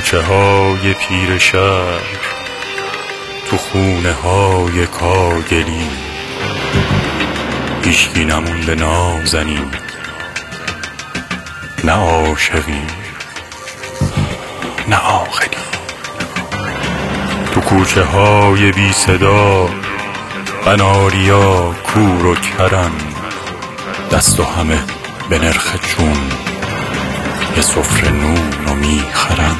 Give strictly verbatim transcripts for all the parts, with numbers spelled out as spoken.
کوچه های پیر شهر، تو خونه های کاگلی، هیچکی نمونده نازنین، نه عاشقی نه عاقلی. تو کوچه های بی صدا قناریا کور و کرن، دست و همه به نرخ چون یه سفره نون و میخرن.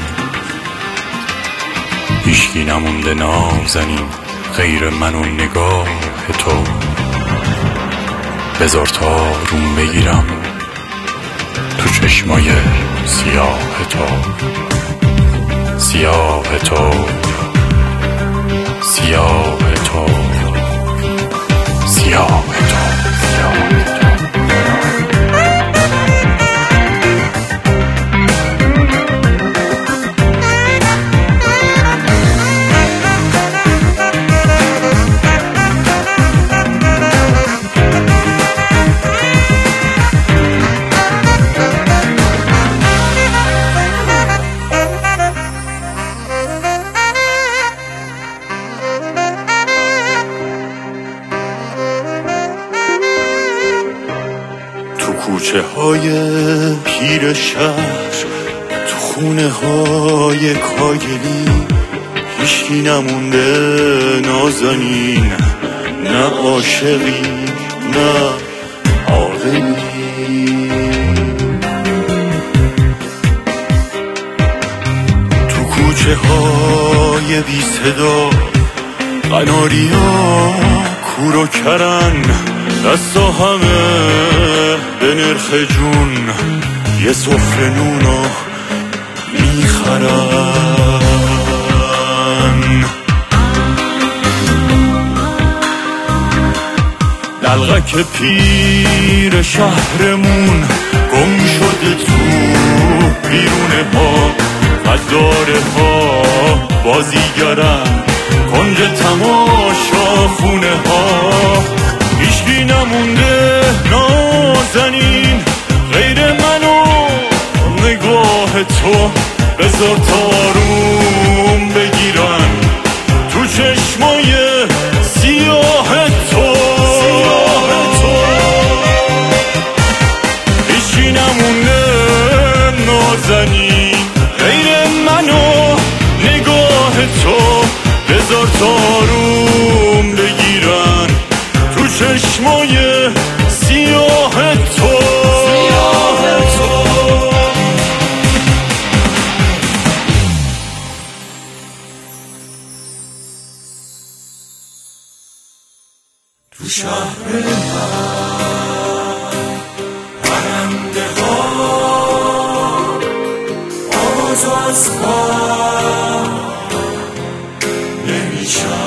هیچکی نمونده نازنین غیر من و نگاه تو، بذار تا روم بگیرم تو چشمای سیاه تو، سیاه تو، سیاه تو، سیاه تو. کوچه های پیر شهر، تو خونه های کاگلی، هیچکی نمونده نازنین، نه عاشقی نه عاقلی. تو کوچه های بی صدا قناریا کور و کرن، دستا همه به نرخ جون یه سفره نونو میخرن. دلغک پیر شهرمون گم شده تو بیرونه ها، غداره ها بازیگرن کنج تماشا خونه ها. هیچکی نمونده نازنین غیر من و نگاه تو، بذار تاروم بگیرن تو چشمای سیاه تو، سیاه تو. هیچکی نمونده نازنین غیر من و نگاه تو، بذار تاروم بگیرن تو چشمای سیاه تو، سیاه تو. تو شهر من پرنده ها آواز از خواب نمیشن.